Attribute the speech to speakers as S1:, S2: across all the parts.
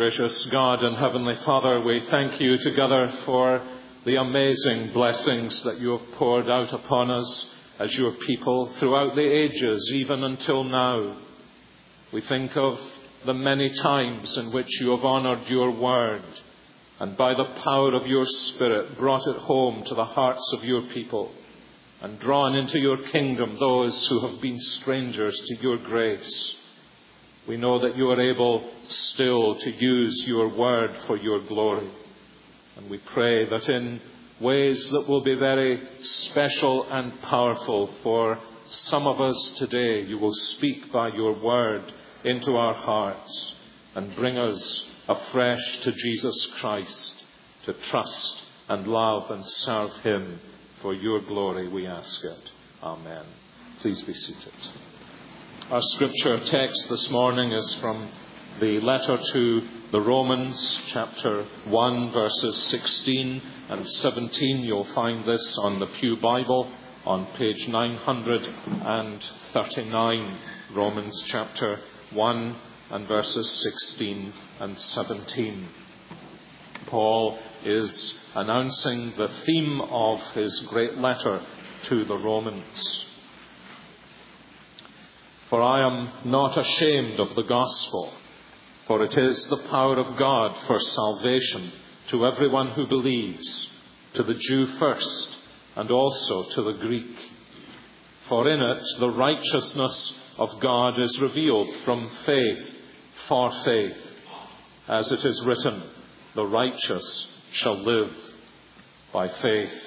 S1: Gracious God and Heavenly Father, we thank you together for the amazing blessings that you have poured out upon us as your people throughout the ages, even until now. We think of the many times in which you have honoured your word and by the power of your Spirit brought it home to the hearts of your people and drawn into your kingdom those who have been strangers to your grace. We know that you are able still to use your word for your glory. And we pray that in ways that will be very special and powerful for some of us today, you will speak by your word into our hearts and bring us afresh to Jesus Christ, to trust and love and serve him for your glory, we ask it. Amen. Please be seated. Our scripture text this morning is from the letter to the Romans, chapter 1, verses 16 and 17. You'll find this on the Pew Bible on page 939. Romans chapter 1 and verses 16 and 17. Paul is announcing the theme of his great letter to the Romans. For I am not ashamed of the gospel, for it is the power of God for salvation to everyone who believes, to the Jew first, and also to the Greek. For in it the righteousness of God is revealed from faith for faith, as it is written, the righteous shall live by faith.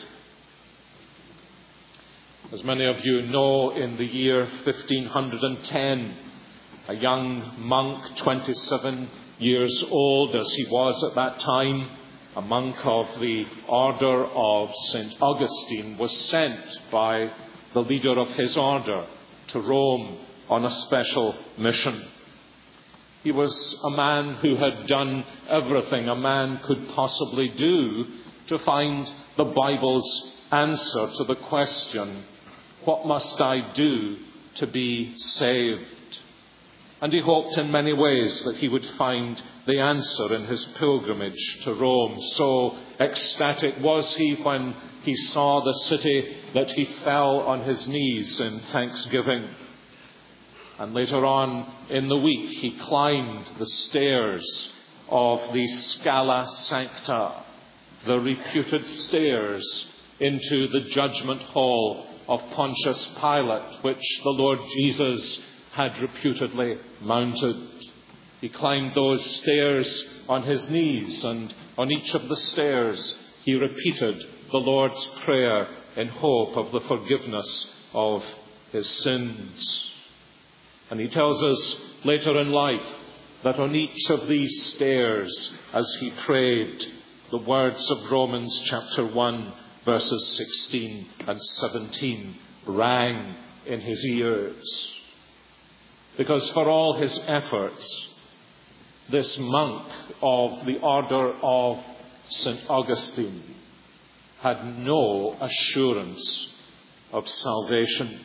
S1: As many of you know, in the year 1510, a young monk, 27 years old as he was at that time, a monk of the order of St. Augustine, was sent by the leader of his order to Rome on a special mission. He was a man who had done everything a man could possibly do to find the Bible's answer to the question, what must I do to be saved? And he hoped in many ways that he would find the answer in his pilgrimage to Rome. So ecstatic was he when he saw the city that he fell on his knees in thanksgiving. And later on in the week, he climbed the stairs of the Scala Sancta, the reputed stairs into the judgment hall of Pontius Pilate, which the Lord Jesus had reputedly mounted. He climbed those stairs on his knees, and on each of the stairs he repeated the Lord's Prayer in hope of the forgiveness of his sins. And he tells us later in life that on each of these stairs, as he prayed, the words of Romans chapter 1, verses 16 and 17 rang in his ears. Because for all his efforts, this monk of the order of St. Augustine had no assurance of salvation.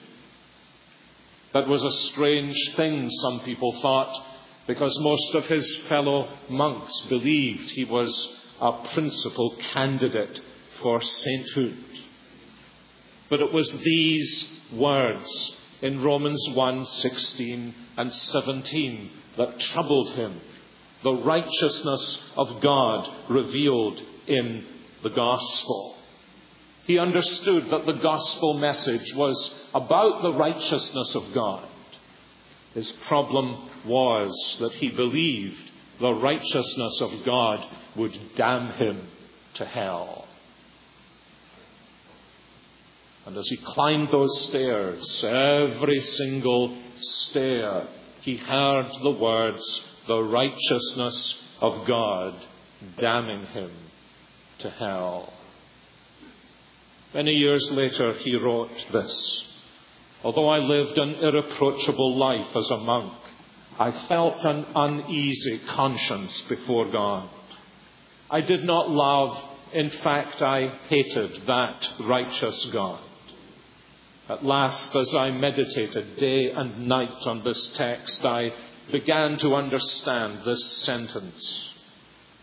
S1: That was a strange thing, some people thought, because most of his fellow monks believed he was a principal candidate for sainthood. But it was these words in Romans 1:16 and 17 that troubled him. The righteousness of God revealed in the gospel. He understood that the gospel message was about the righteousness of God. His problem was that he believed the righteousness of God would damn him to hell. And as he climbed those stairs, every single stair, he heard the words, the righteousness of God, damning him to hell. Many years later, he wrote this: although I lived an irreproachable life as a monk, I felt an uneasy conscience before God. I did not love, in fact, I hated that righteous God. At last, as I meditated day and night on this text, I began to understand this sentence.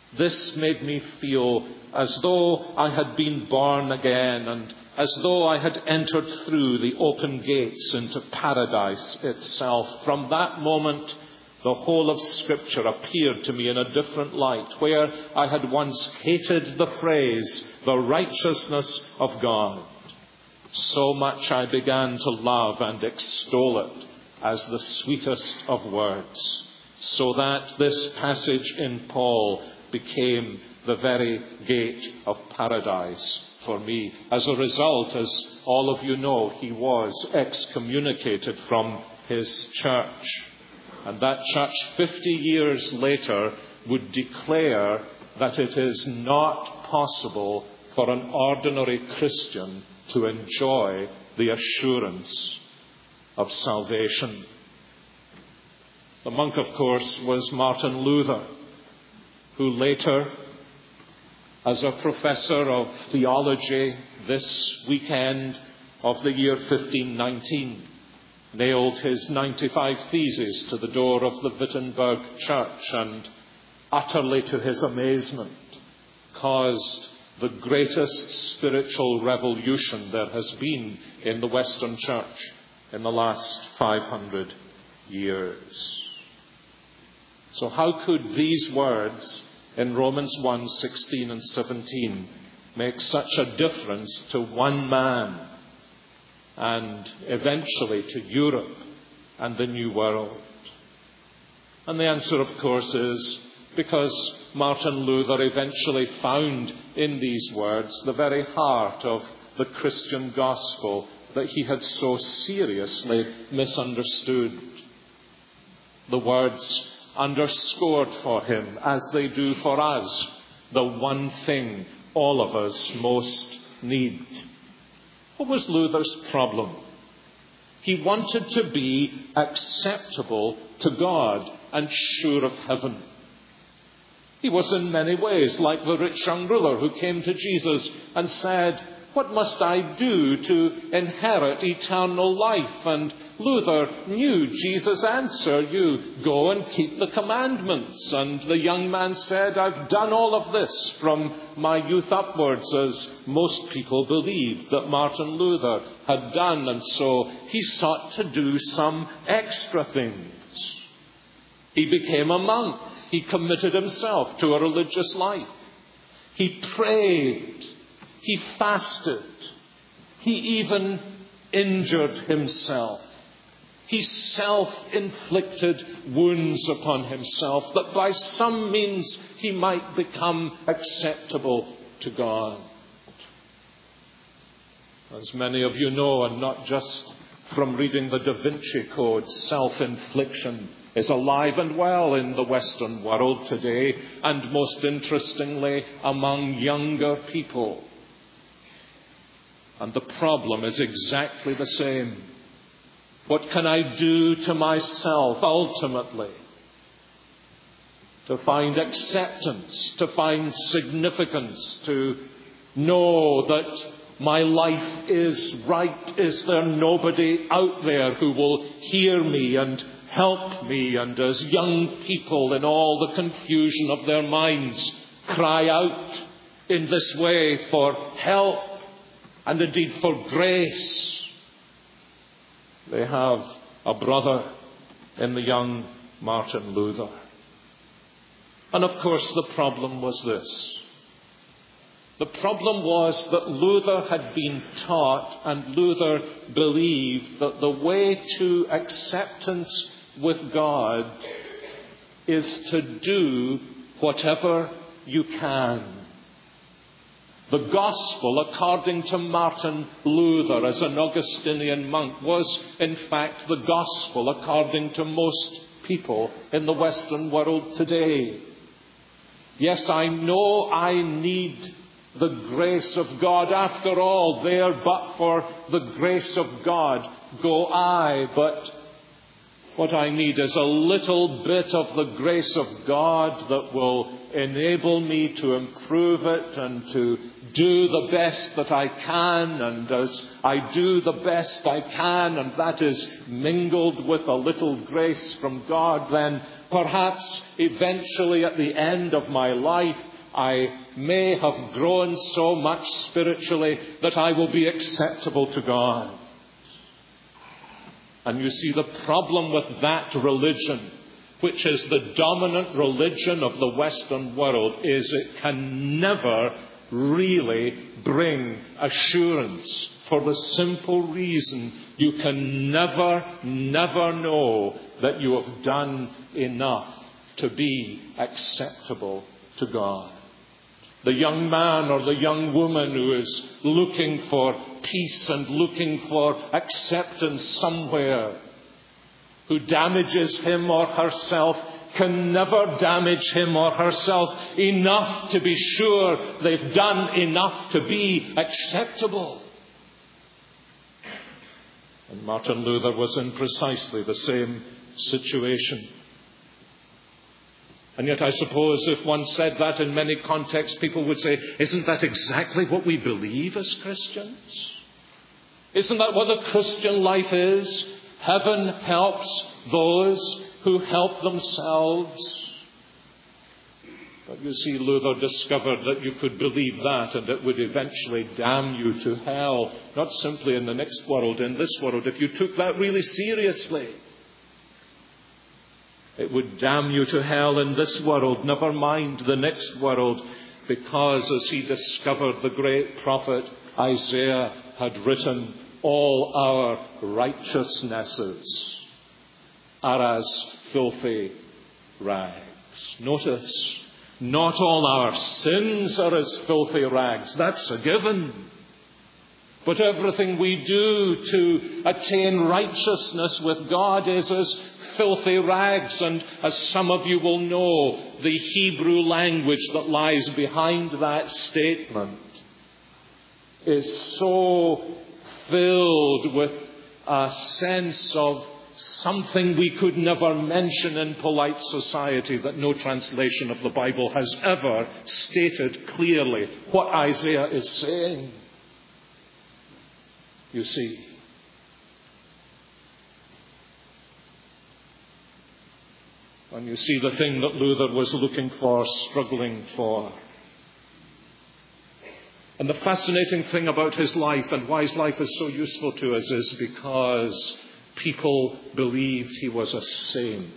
S1: This made me feel as though I had been born again, and as though I had entered through the open gates into paradise itself. From that moment, the whole of Scripture appeared to me in a different light, where I had once hated the phrase, the righteousness of God. So much I began to love and extol it as the sweetest of words, so that this passage in Paul became the very gate of paradise for me. As a result, as all of you know, he was excommunicated from his church. And that church 50 years later would declare that it is not possible for an ordinary Christian to enjoy the assurance of salvation. The monk, of course, was Martin Luther, who later, as a professor of theology this weekend of the year 1519, nailed his 95 Theses to the door of the Wittenberg church and, utterly to his amazement, caused the greatest spiritual revolution there has been in the Western Church in the last 500 years. So how could these words in Romans 1:16 and 17 make such a difference to one man and eventually to Europe and the New World? And the answer, of course, is because Martin Luther eventually found in these words the very heart of the Christian gospel that he had so seriously misunderstood. The words underscored for him, as they do for us, the one thing all of us most need. What was Luther's problem? He wanted to be acceptable to God and sure of heaven. He was in many ways like the rich young ruler who came to Jesus and said, "What must I do to inherit eternal life?" And Luther knew Jesus' answer, "You go and keep the commandments." And the young man said, "I've done all of this from my youth upwards," as most people believed that Martin Luther had done. And so he sought to do some extra things. He became a monk. He committed himself to a religious life. He prayed. He fasted. He even injured himself. He self-inflicted wounds upon himself that by some means he might become acceptable to God. As many of you know, and not just from reading the Da Vinci Code, self-infliction is alive and well in the Western world today, and most interestingly, among younger people. And the problem is exactly the same. What can I do to myself ultimately to find acceptance, to find significance, to know that my life is right? Is there nobody out there who will hear me and help me? And as young people, in all the confusion of their minds, cry out in this way for help and indeed for grace, they have a brother in the young Martin Luther. And of course the problem was this. The problem was that Luther had been taught, and Luther believed, that the way to acceptance with God is to do whatever you can. The gospel, according to Martin Luther as an Augustinian monk, was in fact the gospel according to most people in the Western world today. Yes, I know I need the grace of God. After all, there but for the grace of God go I. But what I need is a little bit of the grace of God that will enable me to improve it and to do the best that I can. And as I do the best I can, and that is mingled with a little grace from God, then perhaps eventually at the end of my life, I may have grown so much spiritually that I will be acceptable to God. And you see, the problem with that religion, which is the dominant religion of the Western world, is it can never really bring assurance, for the simple reason you can never know that you have done enough to be acceptable to God. The young man or the young woman who is looking for peace and looking for acceptance somewhere, who damages him or herself, can never damage him or herself enough to be sure they've done enough to be acceptable. And Martin Luther was in precisely the same situation. And yet I suppose if one said that in many contexts, people would say, isn't that exactly what we believe as Christians? Isn't that what the Christian life is? Heaven helps those who help themselves. But you see, Luther discovered that you could believe that and it would eventually damn you to hell, not simply in the next world, in this world. If you took that really seriously, it would damn you to hell in this world, never mind the next world, because as he discovered, the great prophet Isaiah had written, all our righteousnesses are as filthy rags. Notice, not all our sins are as filthy rags. That's a given. But everything we do to attain righteousness with God is as filthy rags. And as some of you will know, the Hebrew language that lies behind that statement is so filled with a sense of something we could never mention in polite society, that no translation of the Bible has ever stated clearly what Isaiah is saying. You see, and you see the thing that Luther was looking for, struggling for. And the fascinating thing about his life and why his life is so useful to us is because people believed he was a saint.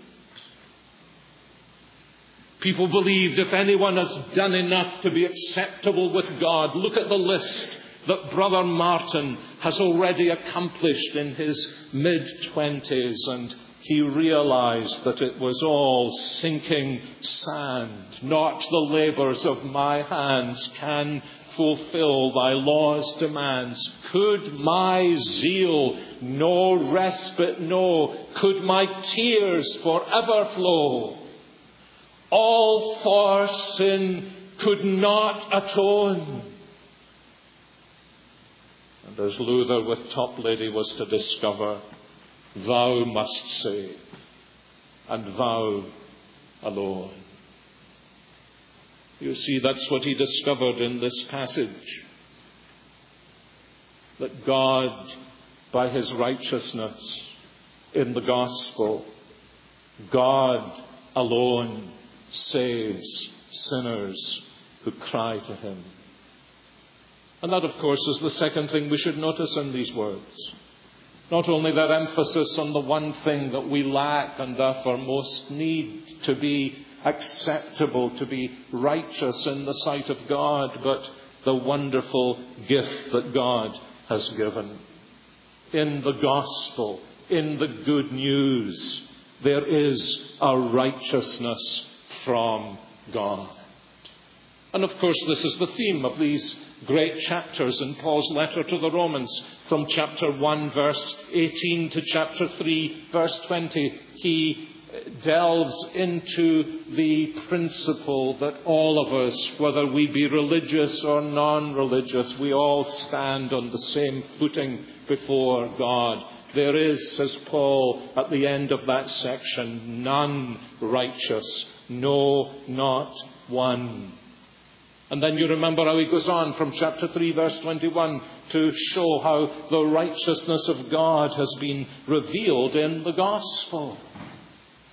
S1: People believed if anyone has done enough to be acceptable with God, look at the list that Brother Martin has already accomplished in his mid-20s, and he realized that it was all sinking sand. Not the labours of my hands can fulfill thy law's demands. Could my zeal no respite know? Could my tears forever flow? All for sin could not atone. And as Luther with Toplady was to discover, thou must save, and thou alone. You see, that's what he discovered in this passage. That God, by his righteousness in the gospel, God alone saves sinners who cry to him. And that, of course, is the second thing we should notice in these words. Not only that emphasis on the one thing that we lack and therefore most need to be acceptable, to be righteous in the sight of God, but the wonderful gift that God has given. In the gospel, in the good news, there is a righteousness from God. And of course, this is the theme of these great chapters in Paul's letter to the Romans. From chapter 1, verse 18 to chapter 3, verse 20, he delves into the principle that all of us, whether we be religious or non-religious, we all stand on the same footing before God. There is, says Paul at the end of that section, none righteous, no, not one. And then you remember how he goes on from chapter 3, verse 21, to show how the righteousness of God has been revealed in the gospel.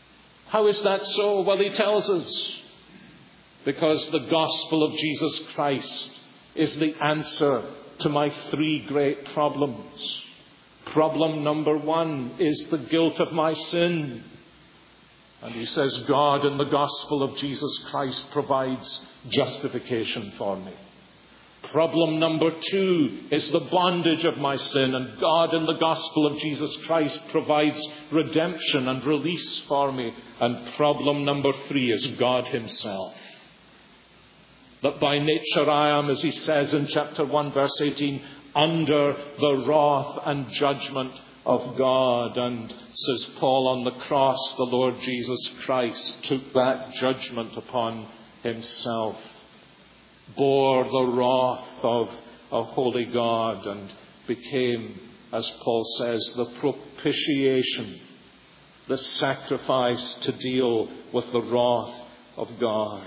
S1: How is that so? Well, he tells us. Because the gospel of Jesus Christ is the answer to my three great problems. Problem number one is the guilt of my sin. And he says, God in the gospel of Jesus Christ provides justification for me. Problem number two is the bondage of my sin, and God in the gospel of Jesus Christ provides redemption and release for me. And problem number three is God himself. That by nature I am, as he says in chapter 1 verse 18, under the wrath and judgment of God. And says Paul, on the cross the Lord Jesus Christ took that judgment upon himself, bore the wrath of a holy God, and became, as Paul says, the propitiation, the sacrifice to deal with the wrath of God.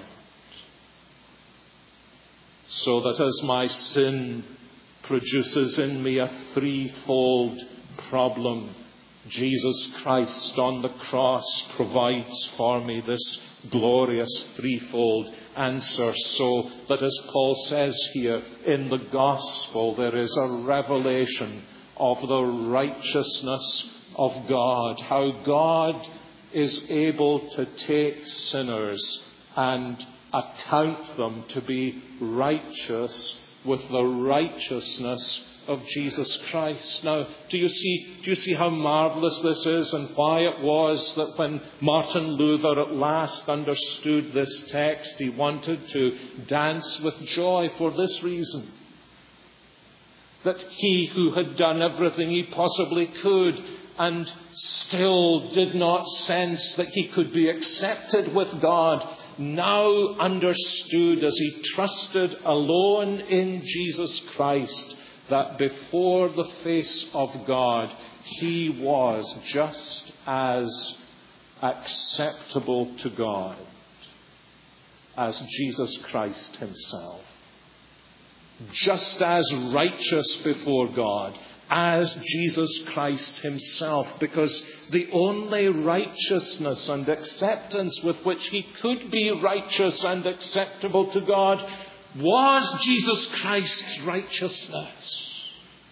S1: So that as my sin produces in me a threefold problem, Jesus Christ on the cross provides for me this glorious threefold answer, so that, as Paul says here, in the gospel there is a revelation of the righteousness of God. How God is able to take sinners and account them to be righteous with the righteousness of Jesus Christ. Now, do you see how marvelous this is, and why it was that when Martin Luther at last understood this text, he wanted to dance with joy for this reason: that he who had done everything he possibly could and still did not sense that he could be accepted with God, now understood, as he trusted alone in Jesus Christ, that before the face of God he was just as acceptable to God as Jesus Christ himself. Just as righteous before God as Jesus Christ himself, because the only righteousness and acceptance with which he could be righteous and acceptable to God was Jesus Christ's righteousness.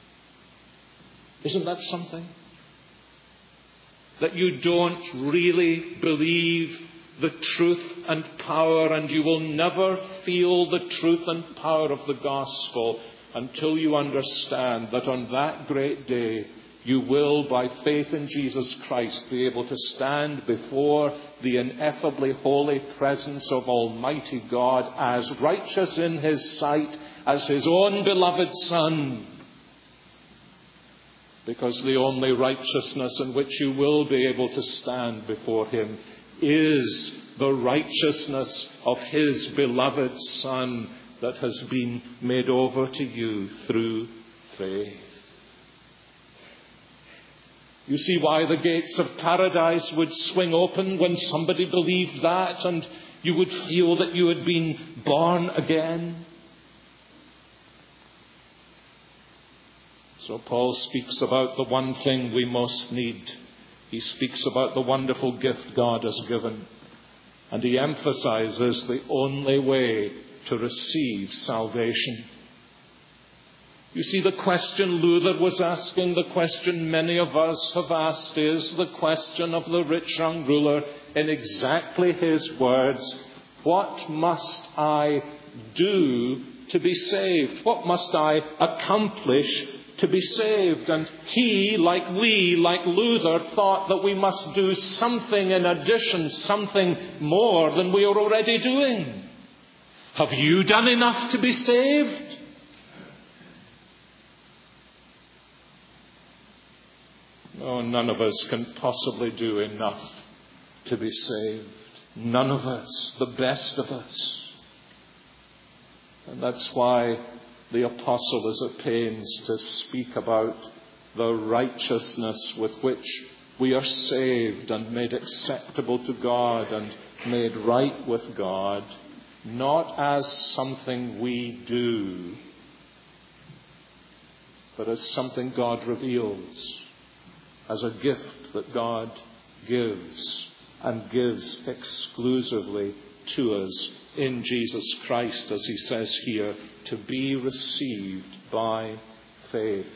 S1: Isn't that something? That you don't really believe the truth and power, and you will never feel the truth and power of the gospel until you understand that on that great day you will, by faith in Jesus Christ, be able to stand before the ineffably holy presence of Almighty God as righteous in his sight as his own beloved Son. Because the only righteousness in which you will be able to stand before him is the righteousness of his beloved Son that has been made over to you through faith. You see why the gates of paradise would swing open when somebody believed that, and you would feel that you had been born again. So Paul speaks about the one thing we most need. He speaks about the wonderful gift God has given. And he emphasizes the only way to receive salvation. You see, the question Luther was asking, the question many of us have asked, is the question of the rich young ruler in exactly his words: what must I do to be saved? What must I accomplish to be saved? And he, like Luther, thought that we must do something in addition, something more than we are already doing. Have you done enough to be saved? No, none of us can possibly do enough to be saved. None of us, the best of us. And that's why the apostle is at pains to speak about the righteousness with which we are saved and made acceptable to God and made right with God, not as something we do, but as something God reveals, as a gift that God gives and gives exclusively to us in Jesus Christ, as he says here, to be received by faith.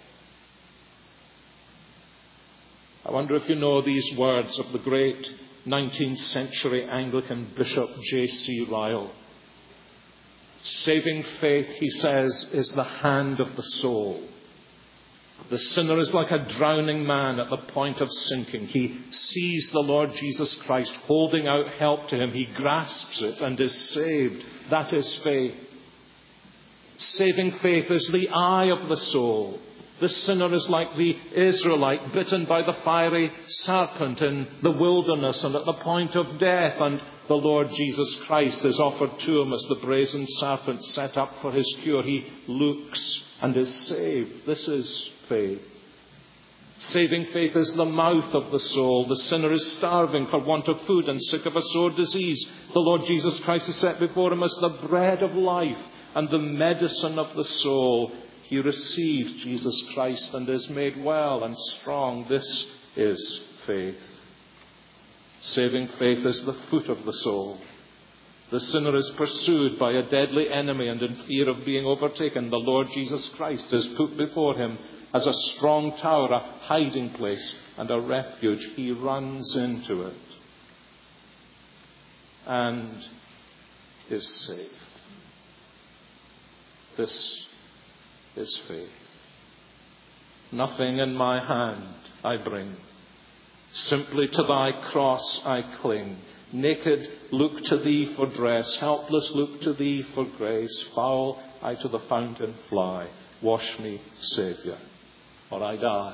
S1: I wonder if you know these words of the great 19th century Anglican Bishop J.C. Ryle. Saving faith, he says, is the hand of the soul. The sinner is like a drowning man at the point of sinking. He sees the Lord Jesus Christ holding out help to him. He grasps it and is saved. That is faith. Saving faith is the eye of the soul. The sinner is like the Israelite bitten by the fiery serpent in the wilderness and at the point of death. And the Lord Jesus Christ is offered to him as the brazen serpent set up for his cure. He looks and is saved. This is faith. Saving faith is the mouth of the soul. The sinner is starving for want of food and sick of a sore disease. The Lord Jesus Christ is set before him as the bread of life and the medicine of the soul. He receives Jesus Christ and is made well and strong. This is faith. Saving faith is the foot of the soul. The sinner is pursued by a deadly enemy and in fear of being overtaken. The Lord Jesus Christ is put before him as a strong tower, a hiding place and a refuge. He runs into it and is safe. This is faith. Nothing in my hand I bring. Simply to thy cross I cling. Naked look to thee for dress. Helpless look to thee for grace. Foul I to the fountain fly. Wash me, Saviour, or I die.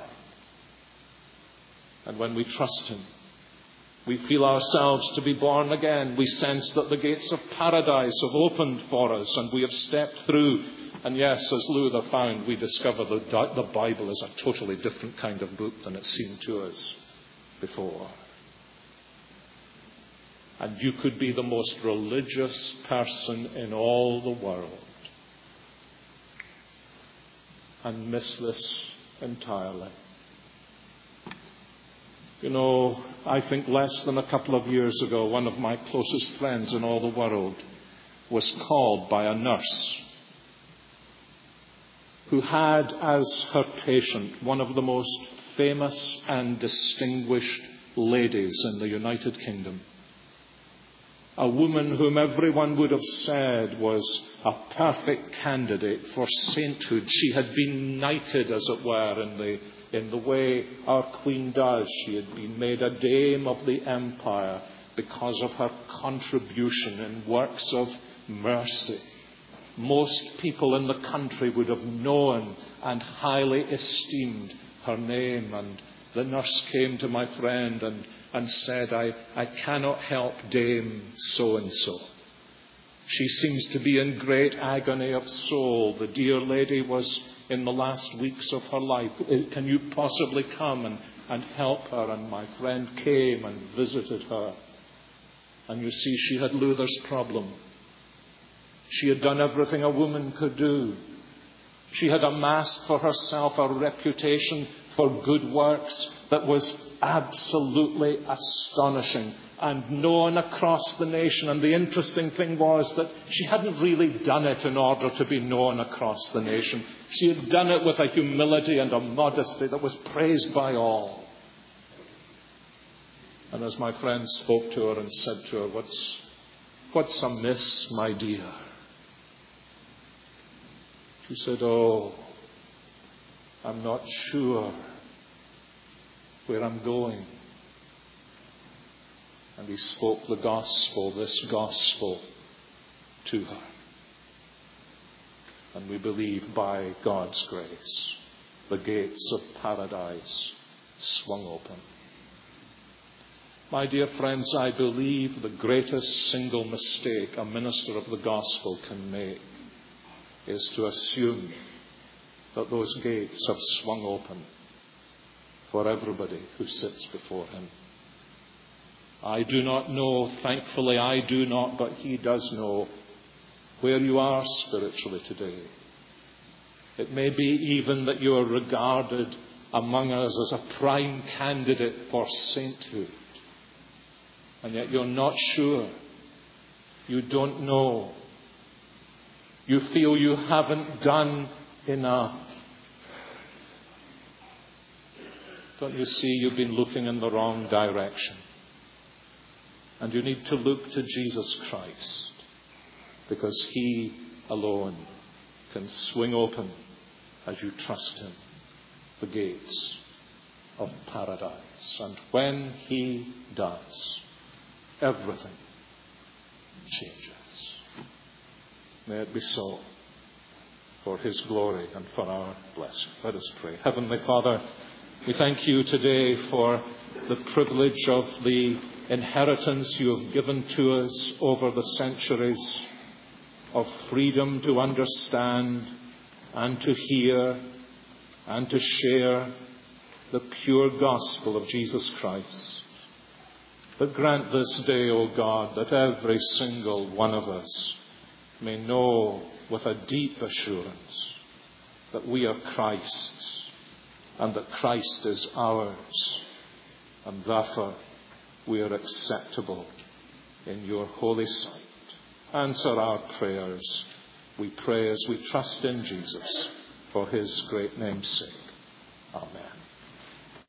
S1: And when we trust him, we feel ourselves to be born again. We sense that the gates of paradise have opened for us and we have stepped through. And yes, as Luther found, we discover that the Bible is a totally different kind of book than it seemed to us before. And you could be the most religious person in all the world and miss this entirely. You know, I think less than a couple of years ago, one of my closest friends in all the world was called by a nurse who had as her patient one of the most famous and distinguished ladies in the United Kingdom. A woman whom everyone would have said was a perfect candidate for sainthood. She had been knighted, as it were, in the way our Queen does. She had been made a dame of the empire because of her contribution in works of mercy. Most people in the country would have known and highly esteemed her name. And the nurse came to my friend and said, I cannot help Dame so-and-so. She seems to be in great agony of soul. The dear lady was in the last weeks of her life. Can you possibly come and help her? And my friend came and visited her. And you see, she had Luther's problem. She had done everything a woman could do. She had amassed for herself a reputation for good works that was absolutely astonishing and known across the nation. And the interesting thing was that she hadn't really done it in order to be known across the nation. She had done it with a humility and a modesty that was praised by all. And as my friend spoke to her and said to her, what's amiss, my dear? She said, oh, I'm not sure where I'm going. And he spoke the gospel, this gospel, to her. And we believe by God's grace, the gates of paradise swung open. My dear friends, I believe the greatest single mistake a minister of the gospel can make is to assume that those gates have swung open for everybody who sits before him. I do not know, thankfully I do not, but he does know where you are spiritually today. It may be even that you are regarded among us as a prime candidate for sainthood. and yet you're not sure. You don't know. You feel you haven't done enough. Don't you see you've been looking in the wrong direction? And you need to look to Jesus Christ, because He alone can swing open, as you trust Him, the gates of paradise. And when He does, everything changes. May it be so, for His glory and for our blessing. Let us pray. Heavenly Father, we thank You today for the privilege of the inheritance You have given to us over the centuries, of freedom to understand and to hear and to share the pure gospel of Jesus Christ. But grant this day, O God, that every single one of us may know with a deep assurance that we are Christ's and that Christ is ours, and therefore we are acceptable in Your holy sight. Answer our prayers, we pray, as we trust in Jesus for His great name's sake. Amen.